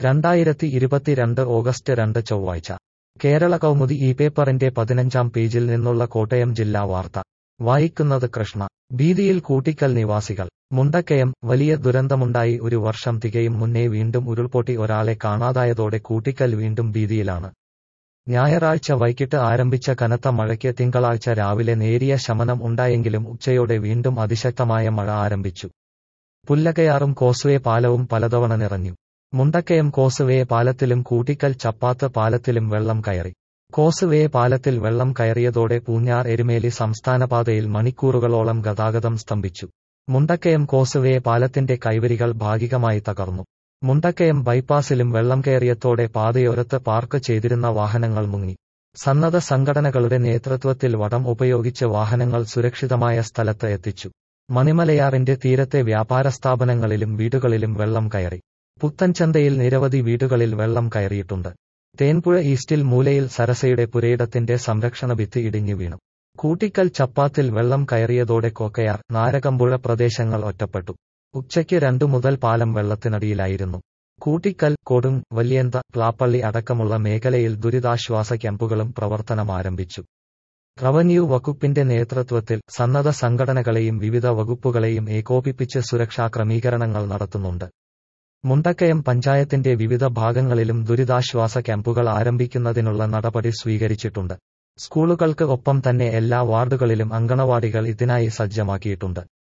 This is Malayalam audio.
2022 ഓഗസ്റ്റ് 2 ചൊവ്വാഴ്ച കേരള കൗമുദി ഈ പേപ്പറിന്റെ 15-ാം പേജിൽ നിന്നുള്ള കോട്ടയം ജില്ലാ വാർത്ത വായിക്കുന്നത് കൃഷ്ണ. ഭീതിയിൽ കൂട്ടിക്കൽ നിവാസികൾ. മുണ്ടക്കയം വലിയ ദുരന്തമുണ്ടായി ഒരു വർഷം തികയും മുന്നേ വീണ്ടും ഉരുൾപൊട്ടി ഒരാളെ കാണാതായതോടെ കൂട്ടിക്കൽ വീണ്ടും ഭീതിയിലാണ്. ഞായറാഴ്ച വൈകിട്ട് ആരംഭിച്ച കനത്ത മഴയ്ക്ക് തിങ്കളാഴ്ച രാവിലെ നേരിയ ശമനം ഉണ്ടായെങ്കിലും ഉച്ചയോടെ വീണ്ടും അതിശക്തമായ മഴ ആരംഭിച്ചു. പുല്ലകയാറും കോസ്വേ പാലവും പലതവണ നിറഞ്ഞു. മുണ്ടക്കയം കോസ്വേ പാലത്തിലും കൂട്ടിക്കൽ ചപ്പാത്ത് പാലത്തിലും വെള്ളം കയറി. കോസ്വേ പാലത്തിൽ വെള്ളം കയറിയതോടെ പൂഞ്ഞാർ എരുമേലി സംസ്ഥാനപാതയിൽ മണിക്കൂറുകളോളം ഗതാഗതം സ്തംഭിച്ചു. മുണ്ടക്കയം കോസ്വേ പാലത്തിന്റെ കൈവരികൾ ഭാഗികമായി തകർന്നു. മുണ്ടക്കയം ബൈപ്പാസിലും വെള്ളം കയറിയതോടെ പാതയോരത്ത് പാർക്ക് ചെയ്തിരുന്ന വാഹനങ്ങൾ മുങ്ങി. സന്നദ്ധ സംഘടനകളുടെ നേതൃത്വത്തിൽ വടം ഉപയോഗിച്ച് വാഹനങ്ങൾ സുരക്ഷിതമായ സ്ഥലത്ത് എത്തിച്ചു. മണിമലയാറിന്റെ തീരത്തെ വ്യാപാര സ്ഥാപനങ്ങളിലും വീടുകളിലും വെള്ളം കയറി. പുത്തൻചന്തയിൽ നിരവധി വീടുകളിൽ വെള്ളം കയറിയിട്ടുണ്ട്. തേൻപുഴ ഈസ്റ്റിൽ മൂലയിൽ സരസയുടെ പുരയിടത്തിന്റെ സംരക്ഷണ ഭിത്തി ഇടിഞ്ഞു വീണു. കൂട്ടിക്കൽ ചപ്പാത്തിൽ വെള്ളം കയറിയതോടെ കോക്കയാർ, നാരകമ്പുഴ പ്രദേശങ്ങൾ ഒറ്റപ്പെട്ടു. ഉച്ചയ്ക്ക് 2 മുതൽ പാലം വെള്ളത്തിനടിയിലായിരുന്നു. കൂട്ടിക്കൽ, കൊടും, വല്യന്ത, പ്ലാപ്പള്ളി അടക്കമുള്ള മേഖലയിൽ ദുരിതാശ്വാസ ക്യാമ്പുകളും പ്രവർത്തനമാരംഭിച്ചു. റവന്യൂ വകുപ്പിന്റെ നേതൃത്വത്തിൽ സന്നദ്ധ സംഘടനകളെയും വിവിധ വകുപ്പുകളെയും ഏകോപിപ്പിച്ച് സുരക്ഷാ ക്രമീകരണങ്ങൾ നടത്തുന്നുണ്ട്. മുണ്ടക്കയം പഞ്ചായത്തിന്റെ വിവിധ ഭാഗങ്ങളിലും ദുരിതാശ്വാസ ക്യാമ്പുകൾ ആരംഭിക്കുന്നതിനുള്ള നടപടി സ്വീകരിച്ചിട്ടുണ്ട്. സ്കൂളുകൾക്ക് ഒപ്പം തന്നെ എല്ലാ വാർഡുകളിലും അങ്കണവാടികൾ ഇതിനായി സജ്ജമാക്കിയിട്ടുണ്ട്.